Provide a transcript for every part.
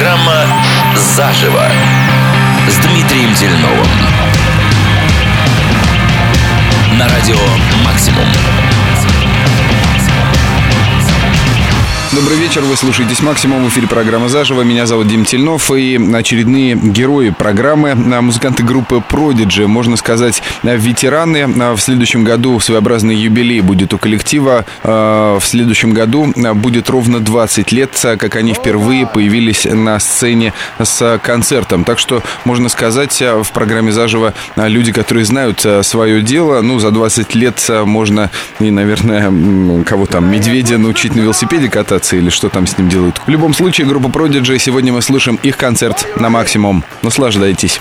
Программа «Заживо» с Дмитрием Тельновым. На радио «Максимум». Добрый вечер, вы слушаете «Максимум», в эфире программа «Заживо». Меня зовут Дим Тельнов, и очередные герои программы, музыканты группы Prodigy, можно сказать, ветераны. В следующем году своеобразный юбилей будет у коллектива. В следующем году будет ровно 20 лет, как они впервые появились на сцене с концертом. Так что, можно сказать, в программе «Заживо» люди, которые знают свое дело. Ну, за 20 лет можно и, наверное, кого там, медведя научить на велосипеде кататься, или что там с ним делают. В любом случае, группа Prodigy, сегодня мы слушаем их концерт на максимум. Наслаждайтесь.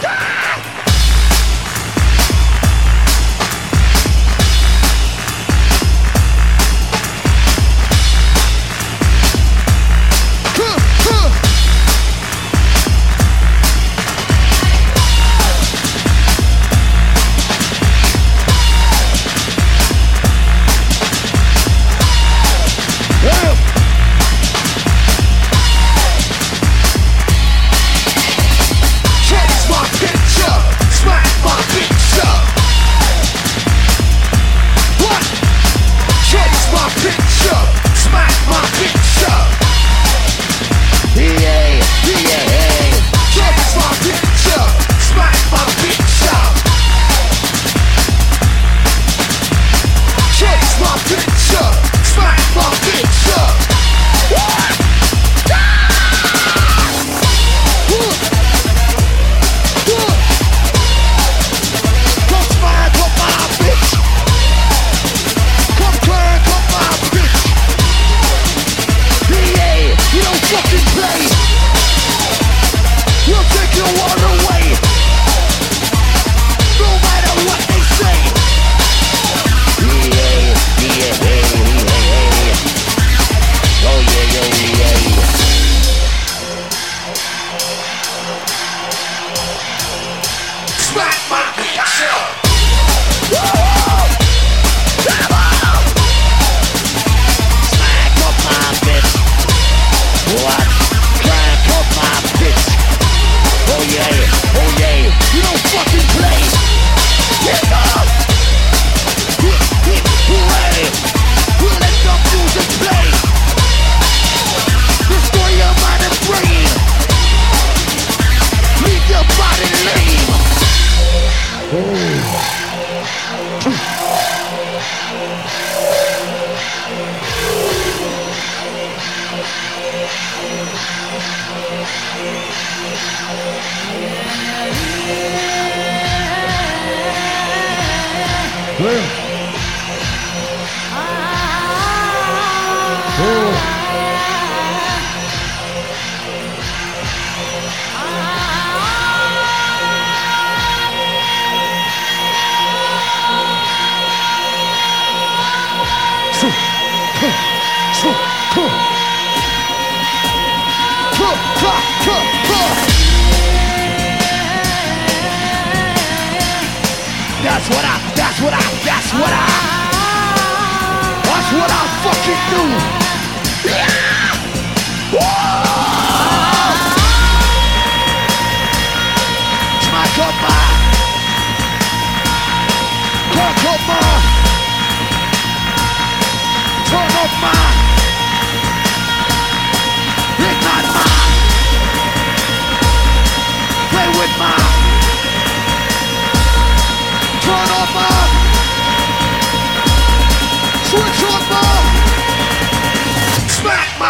Smack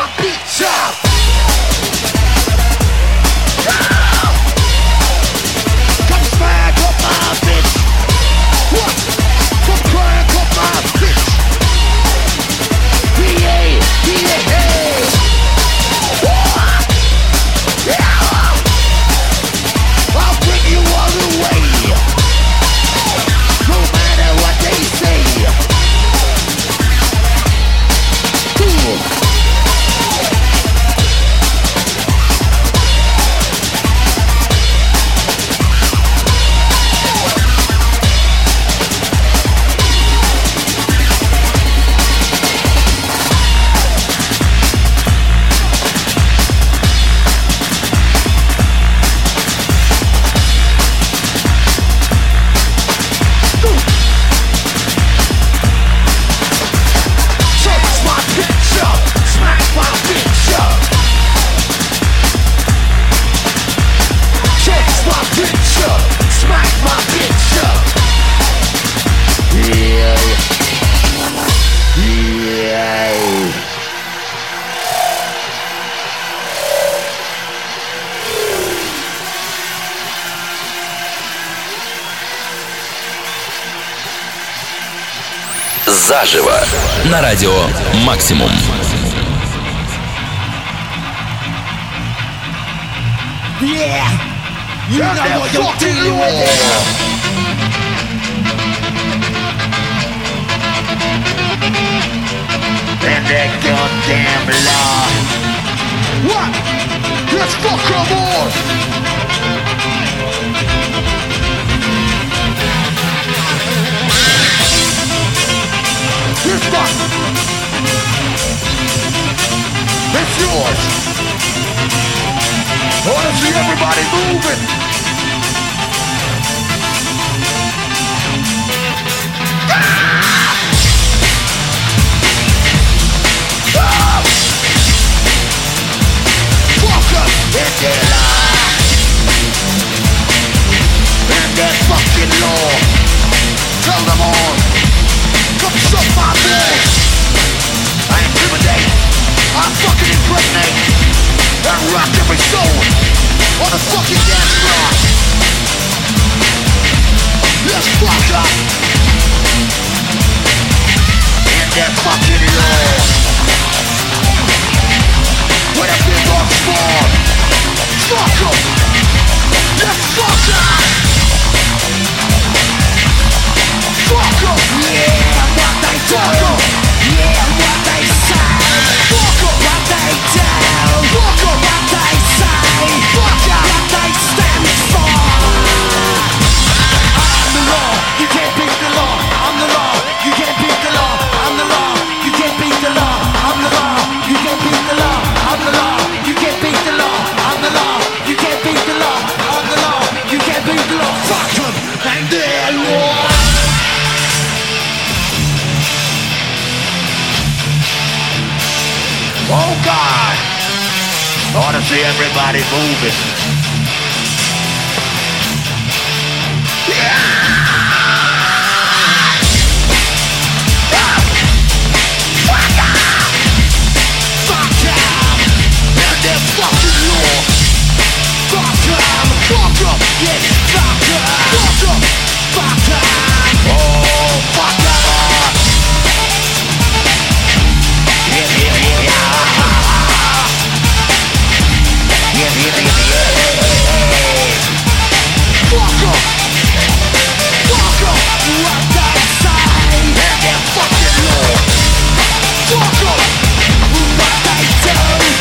заживо на радио «Максимум». Yeah, you know what you're dealing with here. And that goddamn law. What? Let's fuck them all. It's fun. It's yours. I wanna see everybody moving. Fuck up in their life. And that fucking law. Tell them all. Come suck my balls. I intimidate. I fucking impregnate. And rock every soul on the fucking dance floor. Let's fuck up in that fucking law. With a big old spawn. Fuck up. Let's fuck up. Fuck up. Yeah, what they do. Yeah, what they say. Fuck up. What they do. Fuck up. What they say. Fuck up. What they stand for. I'm the law. You can't beat the law. I'm the law. You can't beat the law. I'm the law. You can't beat the law. I'm the law. You can't beat the law. I'm the law. You can't beat the law. I'm the law. You can't beat the law. I'm the law. You can't beat the law. Fuck them and their law. Oh God, I wanna see everybody moving. Yeah. Fuck up. Fuck up. And their fucking law. Fuck up. Fuck up. Yeah. Fuck up. Fuck up. Fuck up. Oh, fuck up. Yeah, yeah, yeah, yeah. Yeah, yeah, yeah, yeah. Fuck up. Fuck up. What they say. And their fucking law. Fuck up. What they do.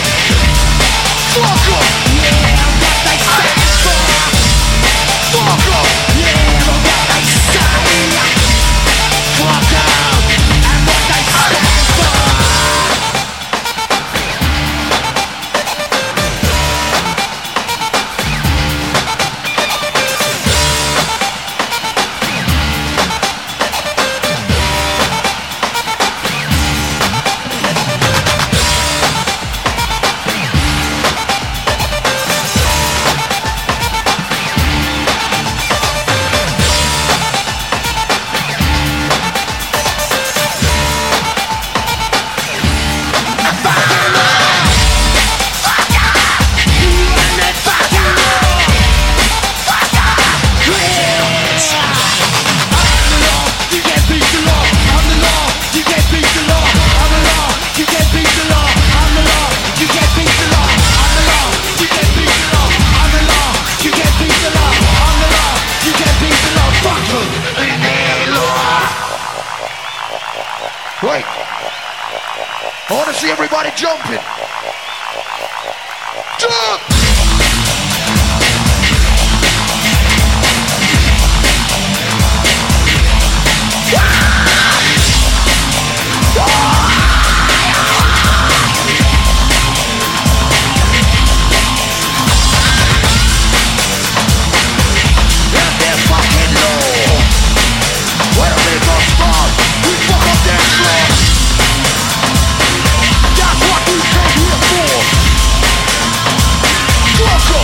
Fuck up. Yeah, what they stand for. Fuck up. Yeah, what they say. Fuck up. And what they stand for. Right. I want to see everybody jumping. Jump! That's what we came here for.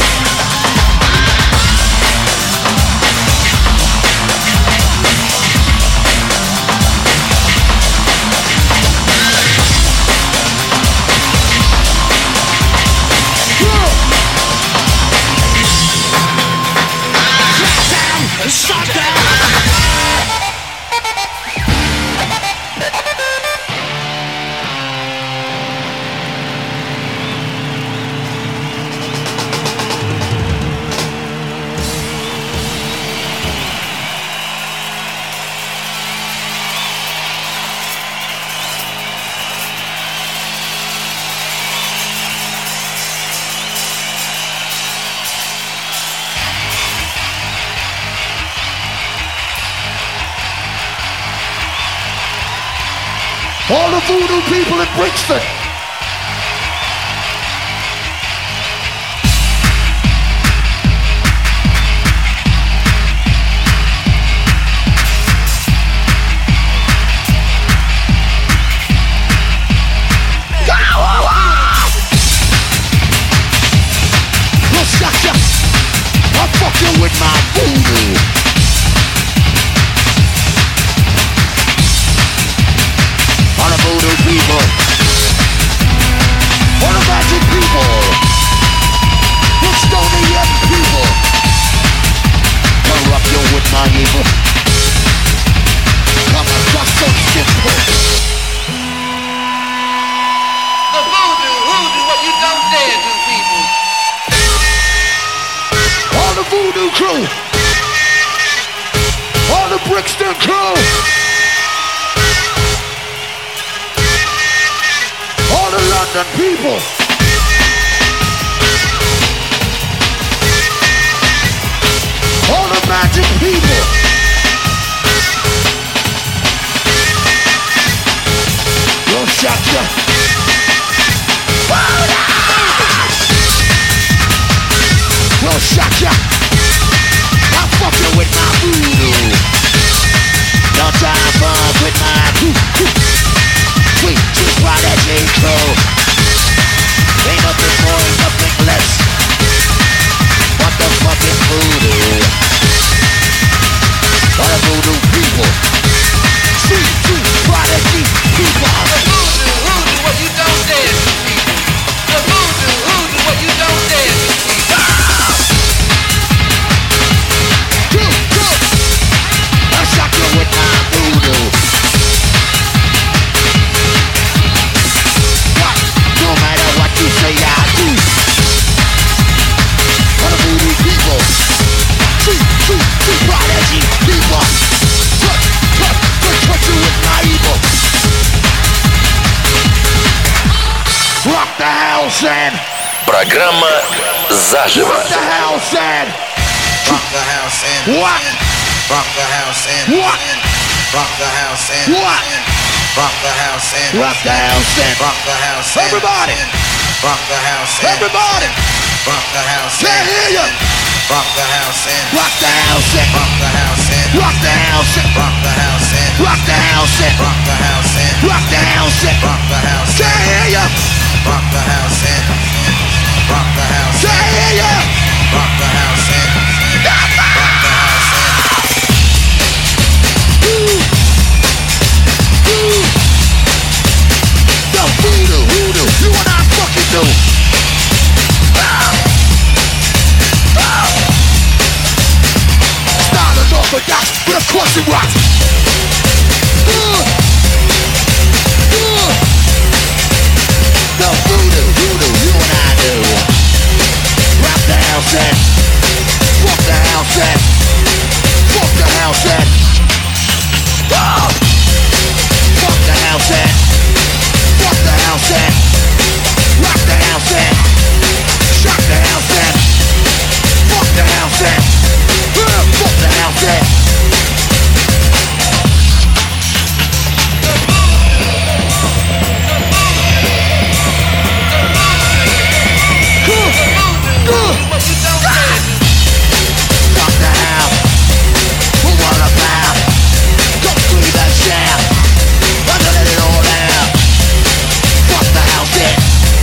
the voodoo people in Brixton. I'm fucking with my voodoo. All the voodoo people, all the magic people, the stony young people. Corrupt you with my evil. Come on, just so simple. The voodoo, what you don't dare do, people. All the voodoo crew, all the Brixton crew, all the London people, all the magic people. Yo, shut ya. Yo, shut ya. I'm fucking with my voodoo. No time fun with my sweet prodigy crew. Ain't nothing more, ain't nothing less. What the fucking voodoo? All the voodoo people. Sweet prodigy people. The voodoo, what you don't dare do, people. The voodoo, what you don't dare do, people. I shock you with my voodoo. What? No matter what you say, I do. All the voodoo people. Sweet prodigy people. Touch you with my evil. Rock the house and Программа «Заживо». rock the house and Rock the house and what? rock the house and What? rock the house and What? rock the house and Rock the house and rock the house and everybody. rock the house and Everybody. rock the house Can't and hear you. rock the house and Rock the house and rock the house and rock the house and rock the house and rock the house and rock the house and rock the house and rock the house can't hear you. rock the house and rock the house Can't hear you. rock the house and rock the house and The voodoo, you and I fucking do. Style unorthodox, but of course it rocks. The voodoo, you and I do. Rock the house and fuck the house and fuck the house and fuck the house and fuck the house and rock the house and shock the house and fuck the house and fuck the house and what you don't dare do. fuck the house. Who what about? Go through that shout. I'm gonna let it all out. Fuck the house in.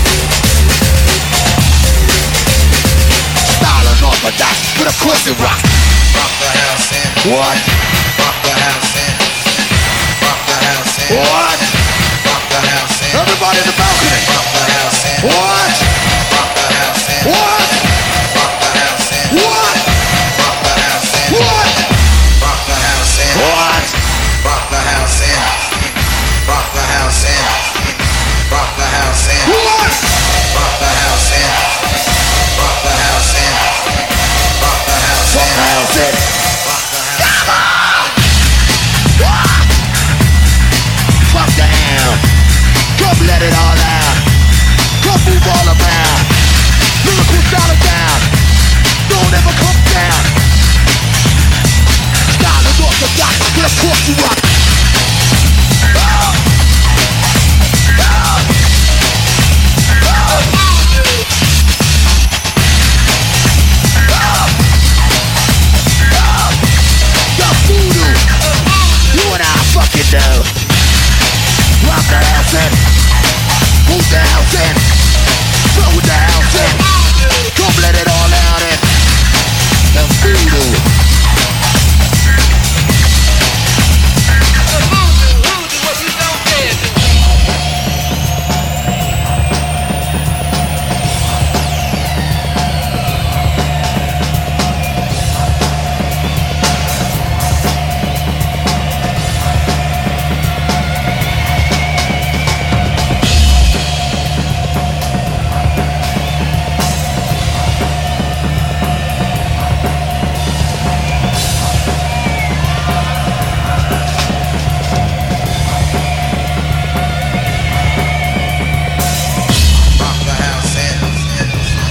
Style unorthodox, but of course it rocks. Rock the house and What? rock the house and rock the house and What? rock the house and Everybody in the balcony. rock the house and What? rock the house and What? rock the house and What? rock the house and What? rock the house and What? rock the house and rock the house and rock the house and What? rock the house and rock the house and rock the house Fuck the and house in. rock the house Fuck the house. Come let it all out. Come move all about. Lyrical dollar down. Don't ever come down. Style unorthodox, but of course you rock.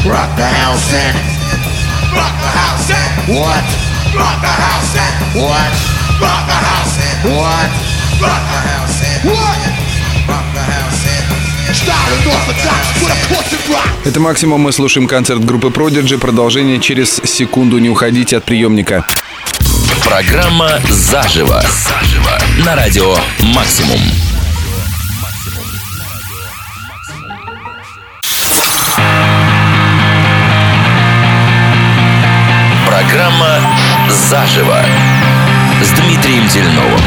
Rock the house and Rock the house and what? rock the house and What? rock the house and What? rock the house and What? rock the house and Style and orthodox with a portion rock. Это «Максимум». Мы слушаем концерт группы Prodigy. Продолжение через секунду. Не уходите от приемника. Программа «Заживо». На радио «Максимум». Программа «Заживо» с Дмитрием Тельновым.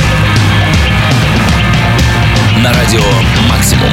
На радио «Максимум».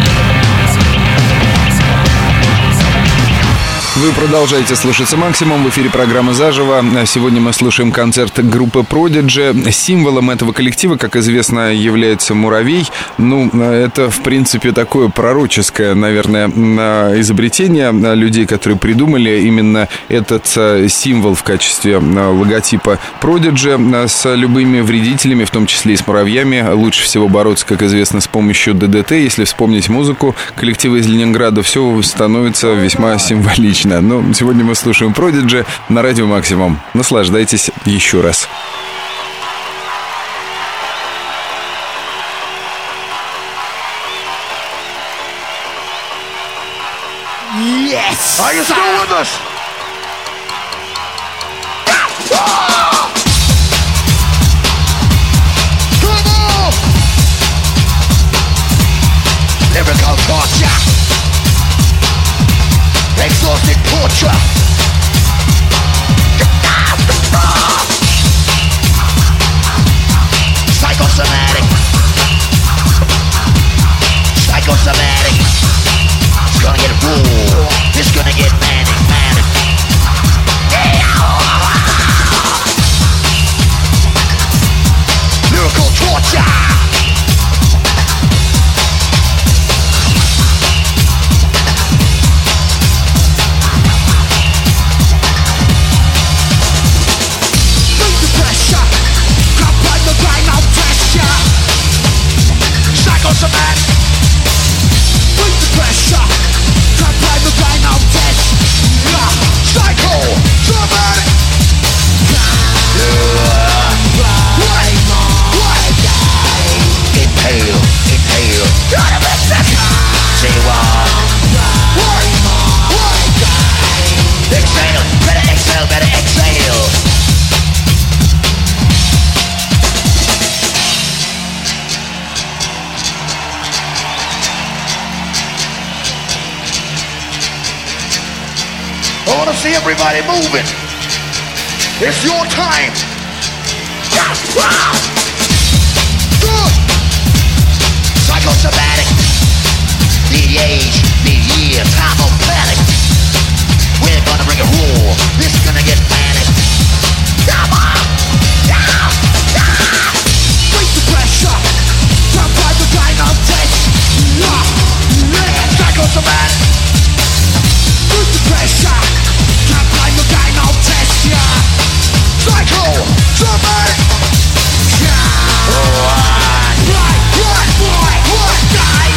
Вы продолжаете слушаться «Максимум». В эфире программа «Заживо». Сегодня мы слушаем концерт группы Prodigy. Символом этого коллектива, как известно, является муравей. Ну, это, в принципе, такое пророческое, наверное, изобретение людей, которые придумали именно этот символ в качестве логотипа Prodigy. С любыми вредителями, в том числе и с муравьями, лучше всего бороться, как известно, с помощью ДДТ. Если вспомнить музыку коллектива из Ленинграда, все становится весьма символично. Но сегодня мы слушаем Prodigy на радио «Максимум». Наслаждайтесь еще раз. Yes! Are you still with us? Come on! Lyrical torture. Exhausted torture. Psychosomatic. Psychosomatic. It's gonna get raw. It's gonna get manic. Lyrical torture. Bring the pressure. Come on the grind, I'll test ya. Psychosomatic. Bring the pressure. Come on the grind, I'll test ya. Psychosomatic. Inhale. Say what? Exhale. Better exhale. I want to see everybody moving. It's your time. Good. Psychosomatic. The age, the year, time of panic. We're gonna bring a roar. This is gonna get panic. Come on. Break the pressure. Come by the kind of test. Psychosomatic. Break the pressure. Come by the kind of test. Psychosomatic. What? Right, boy, what? Die.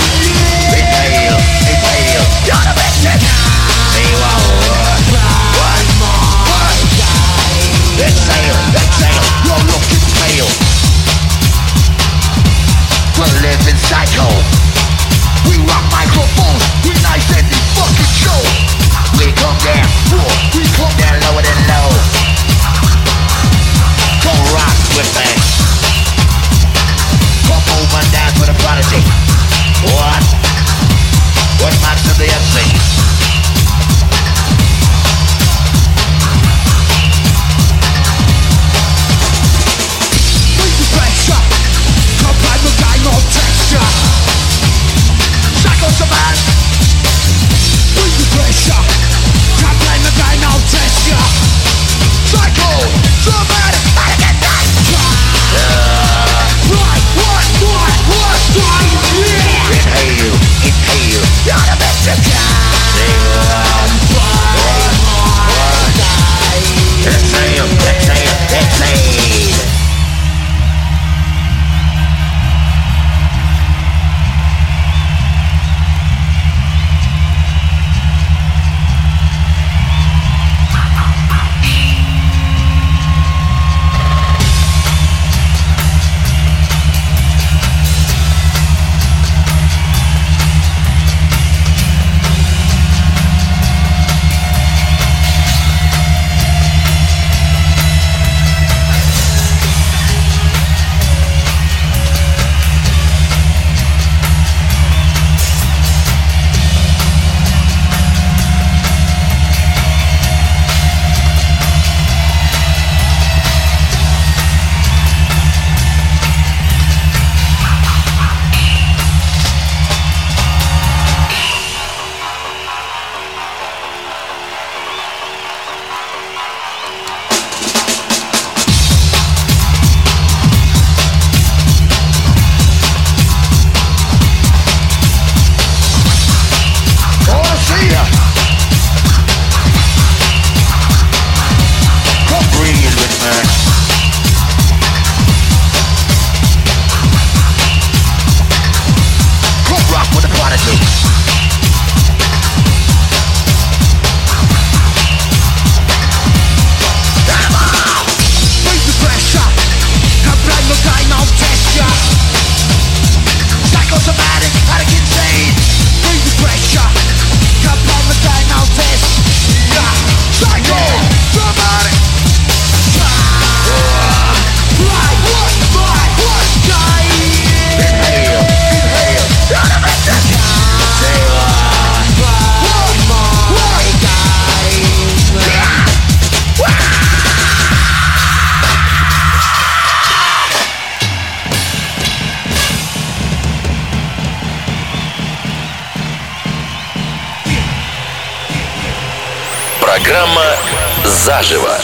Программа «Заживо».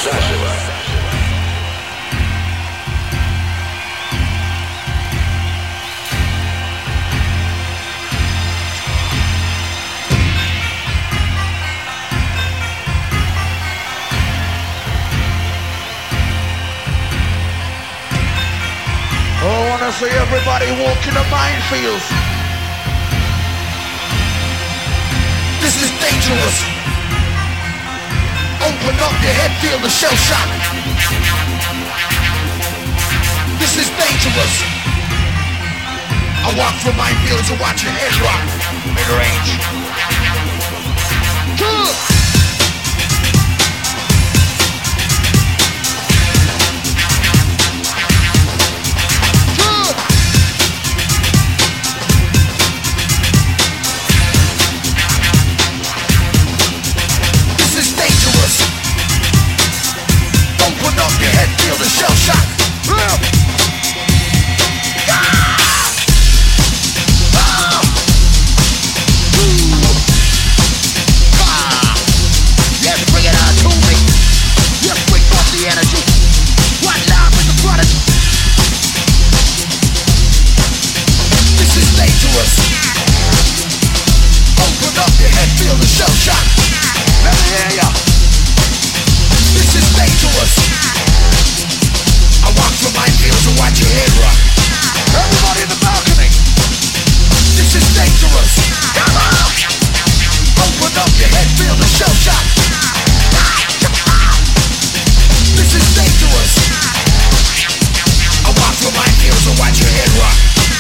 Oh, I want to see everybody walking the minefields. This is dangerous. Open up your head, feel the shell shock. This is dangerous. I walk through minefields and watch your head rock. Mid-range. Good. Open up your head, feel the shell shock. Yes, bring it on to me. Yes, bring up the energy. What love is the prodigy? This is dangerous. Open up your head, feel the shell shock. Let me hear ya. This is dangerous. I walk through minefields and watch your head rock. Everybody in the balcony. This is dangerous. Come on. Open up your head, feel the shell shock. This is dangerous. I walk through minefields and watch your head rock.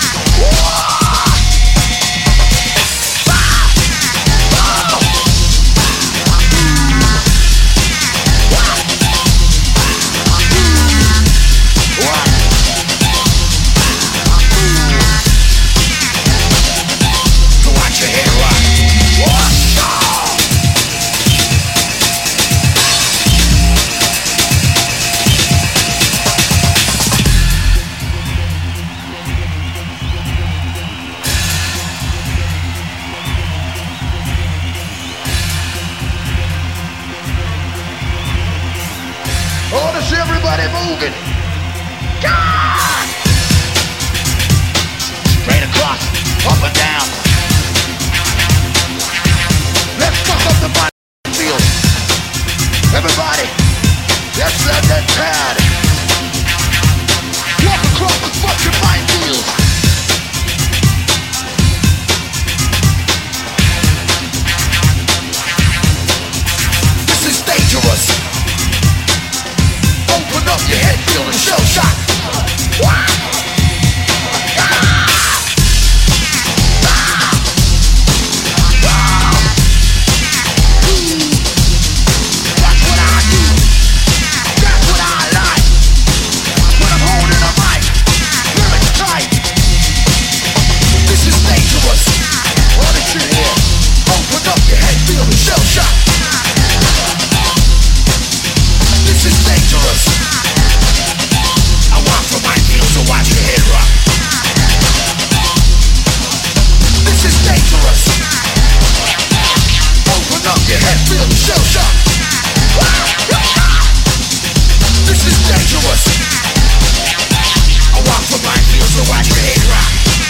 Everybody moving. God! Straight across, up and down. Let's fuck up the field. Everybody, let's let that pad. Walk across the fucking minefield. This is dangerous. Open up your head, feel the shell shock. That's what I do. That's what I like. When I'm holding a mic, lyrics tight. This is dangerous. All that shit here. Open up your head, feel the shell shock. This is dangerous. I walk from minefields and watch your head rock. This is dangerous. Open up your head, feel the shell shock. This is dangerous. I walk from minefields and watch your head rock.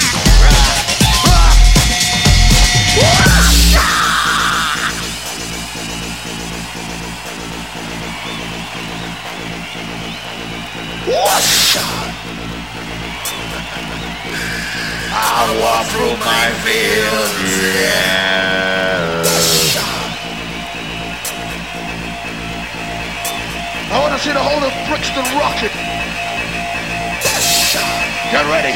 I walk through my fields, yeah. I want to see the whole of Brixton rocket. Get ready.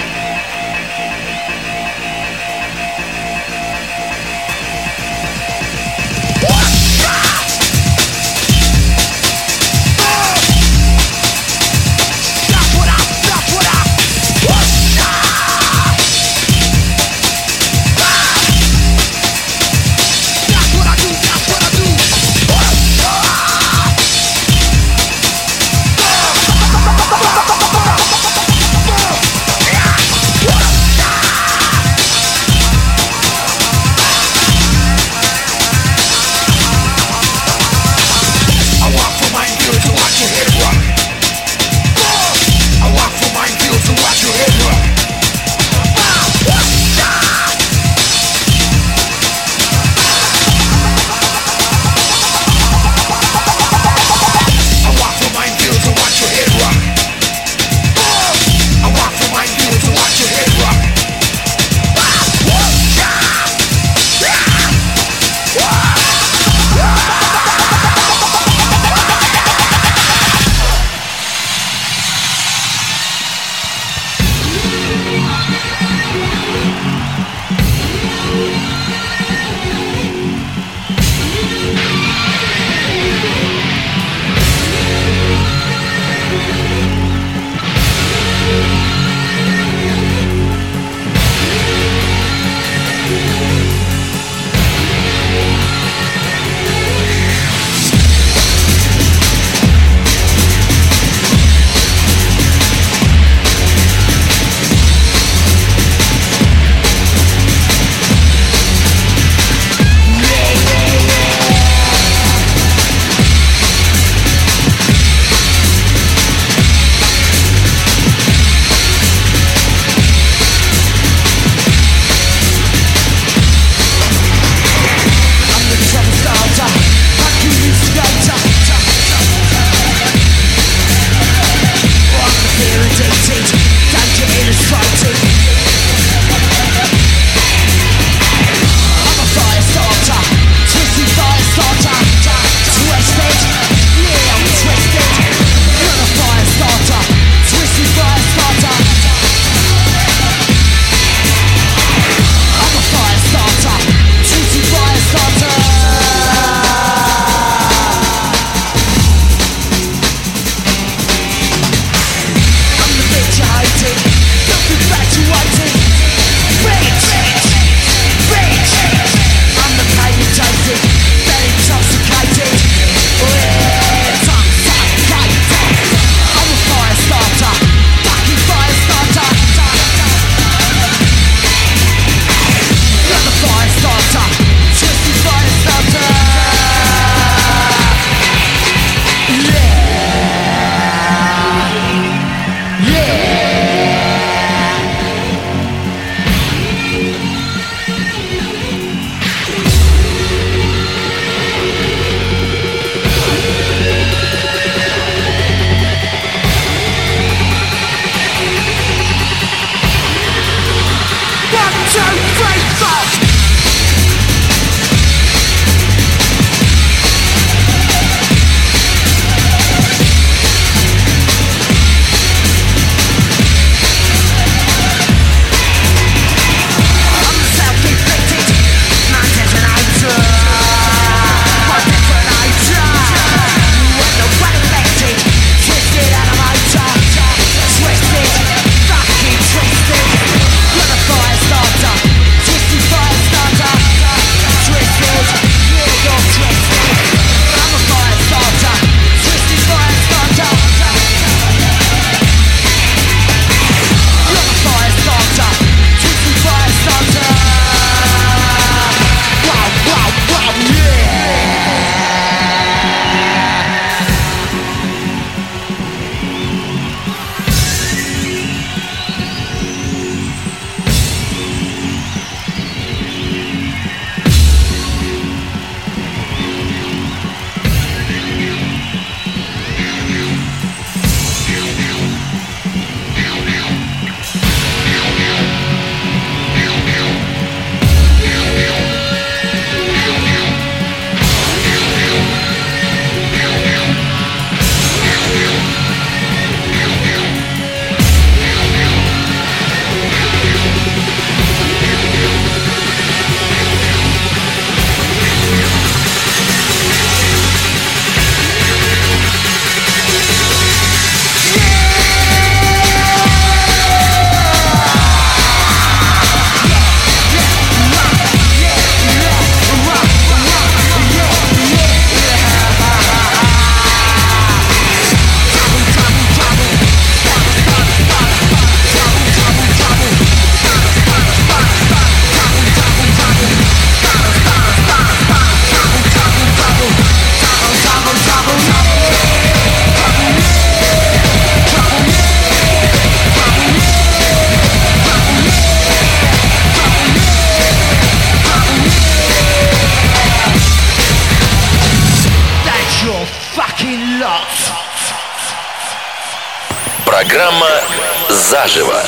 Программа «Заживо».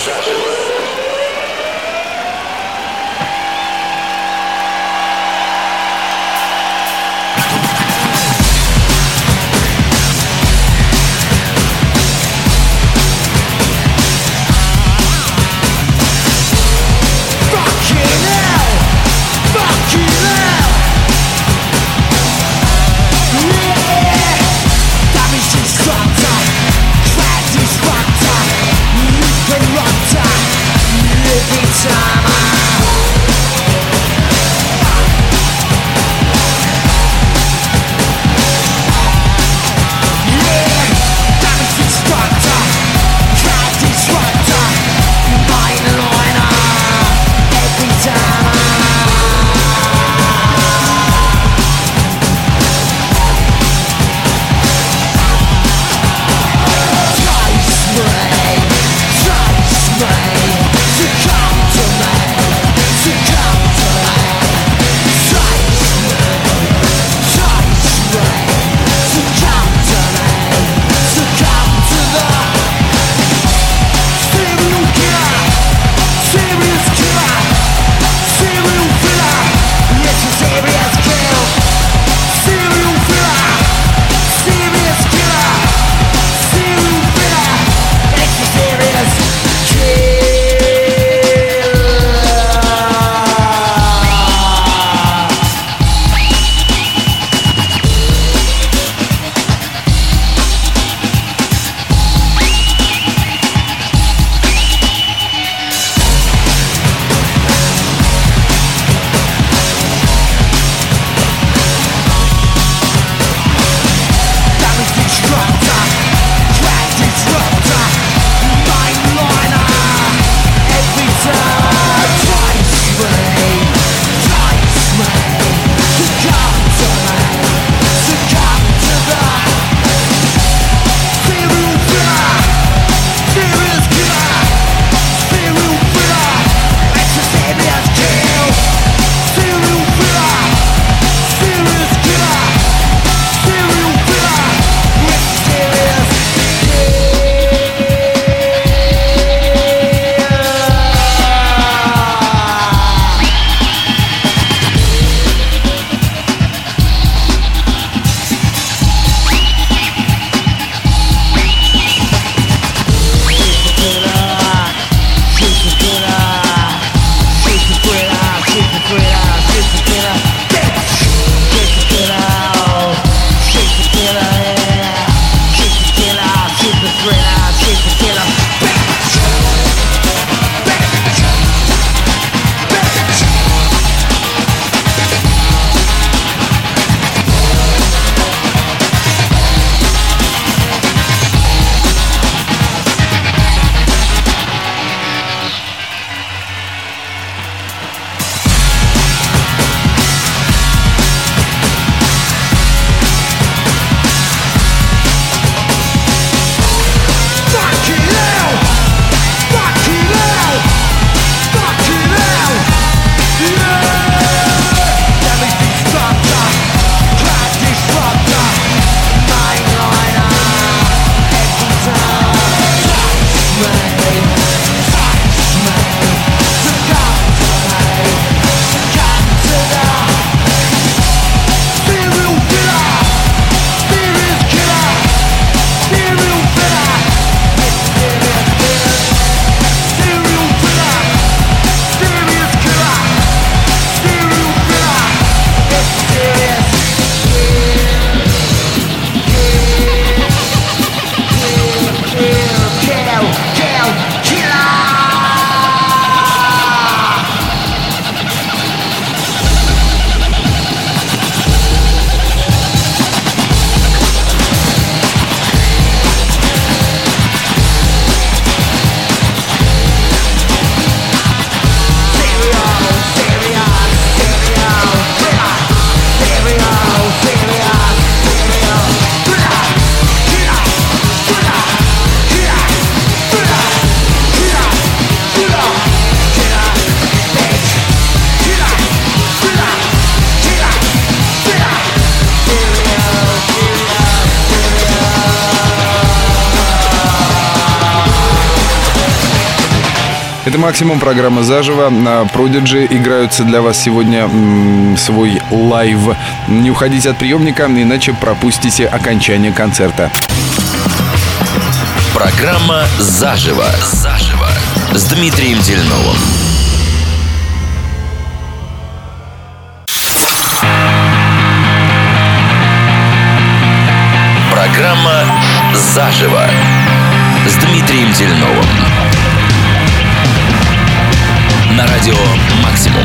Damage is fucked up, class is fucked up. You can run time. «Максимум», программа «Заживо». Prodigy играются для вас сегодня свой лайв. Не уходите от приемника, иначе пропустите окончание концерта. Программа «Заживо». С Дмитрием Дельновым. Программа «Заживо» с Дмитрием Дельновым. На радио «Максимум».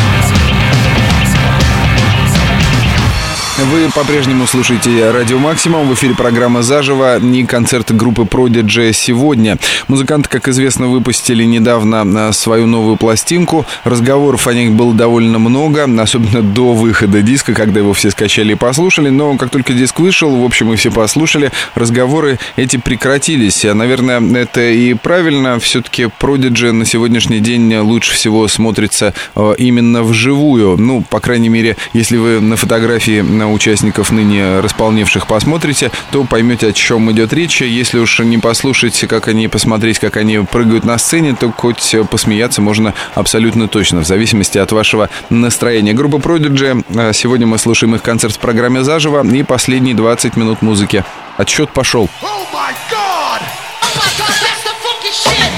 Вы по-прежнему слушаете «Радио Максимум». В эфире программа «Заживо» и концерт группы Prodigy сегодня. Музыканты, как известно, выпустили недавно свою новую пластинку. Разговоров о них было довольно много, особенно до выхода диска, когда его все скачали и послушали. Но как только диск вышел, в общем, и все послушали, разговоры эти прекратились. Наверное, это и правильно. Все-таки Prodigy на сегодняшний день лучше всего смотрится именно вживую. Ну, по крайней мере, если вы на фотографии на участников ныне располневших посмотрите, то поймете, о чем идет речь. Если уж не послушать, как они, посмотреть, как они прыгают на сцене, то хоть посмеяться можно абсолютно точно, в зависимости от вашего настроения. Группа Prodigy. Сегодня мы слушаем их концерт в программе «Заживо» и последние 20 минут музыки. Отсчет пошел. Oh my God! Oh my God, that's the funky shit.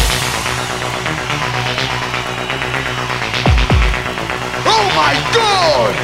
Oh my God!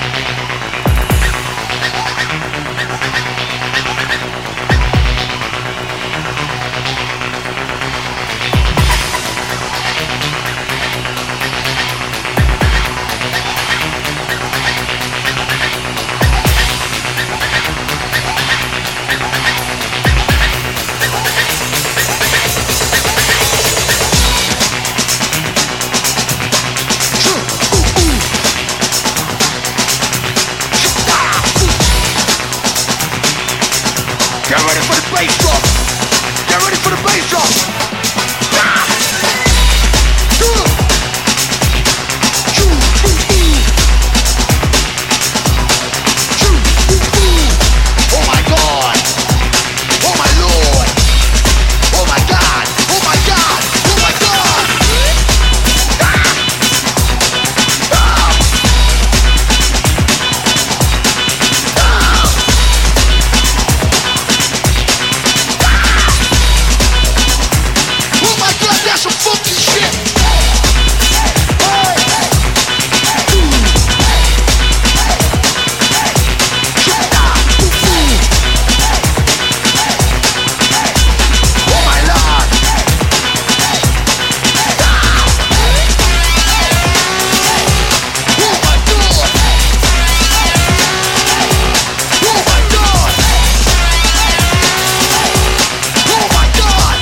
Get ready for the bass drum! Get ready for the bass drum! Oh my God! Oh my Lord! Oh my God! Oh my God! Oh my God! Oh my God, that's some funky shit! Oh my Lord! Oh my God! Oh my God! Oh my God!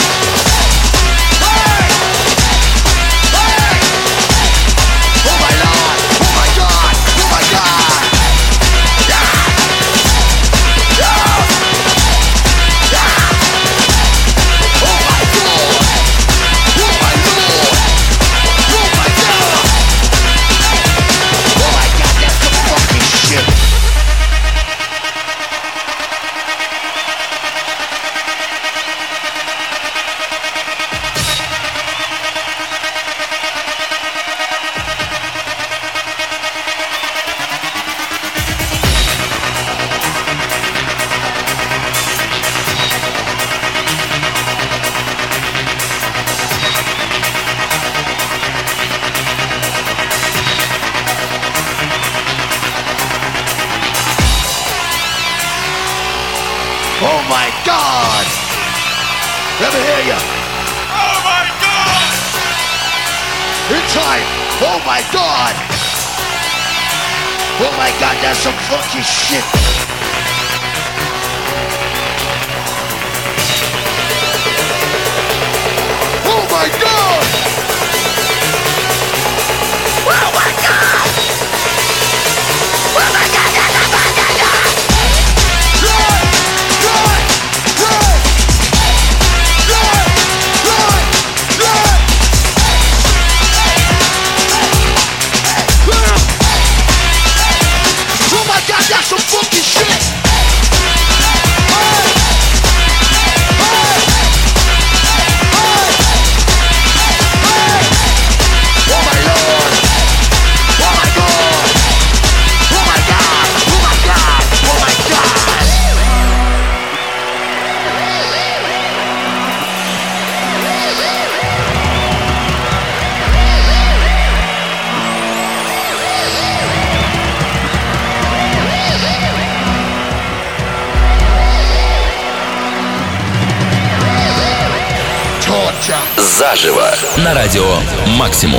Oh my Lord! God! Let me hear you. Oh my God! In time. Oh my God! Oh my God, that's some funky shit. Oh my God! Oh my God! Oh my God! Oh my God, that's some funky shit! Oh my Lord! Oh my God! Oh my God! Oh my God! Oh my God! Torture! Заживо на радио «Максимум».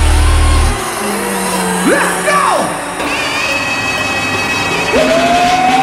Let's go!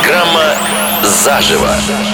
Программа «Заживо».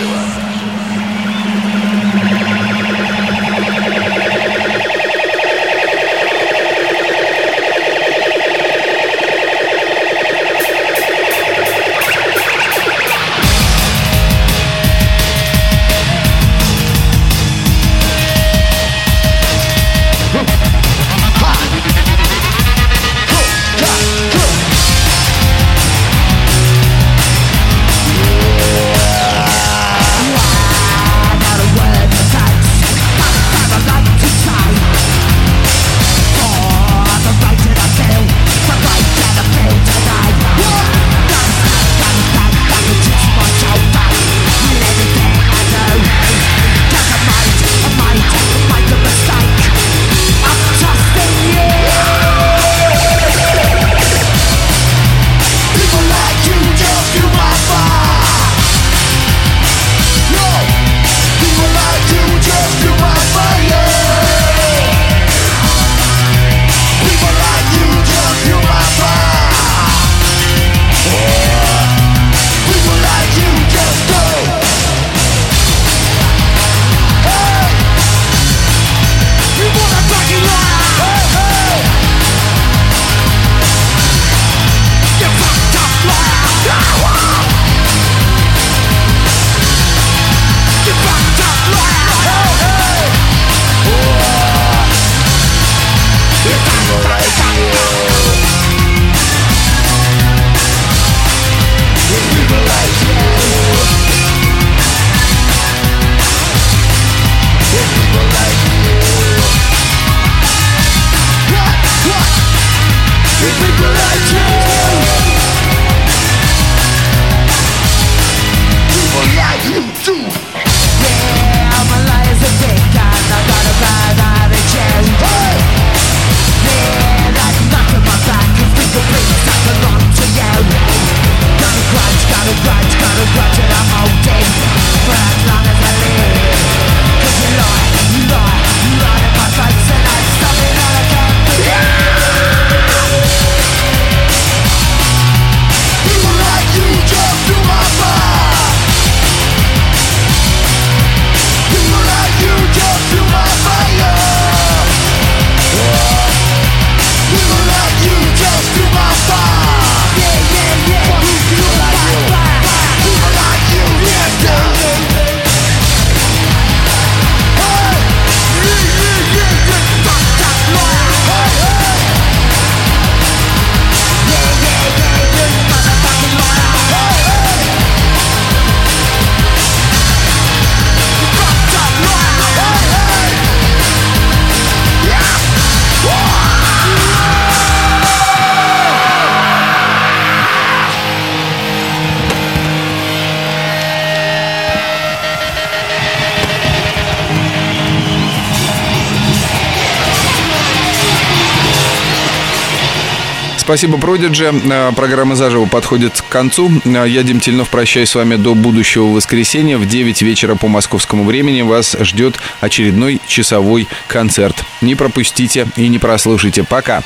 Спасибо, Prodigy. Программа «Заживо» подходит к концу. Я, Дим Тельнов, прощаюсь с вами до будущего воскресенья. В 9 вечера по московскому времени вас ждет очередной часовой концерт. Не пропустите и не прослушайте. Пока.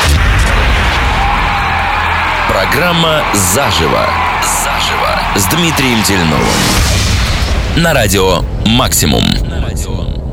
Программа «Заживо». Заживо. С Дмитрием Тельновым. На радио «Максимум».